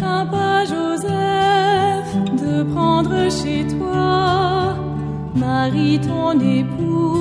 crains pas, Joseph, de prendre chez toi Marie ton épouse.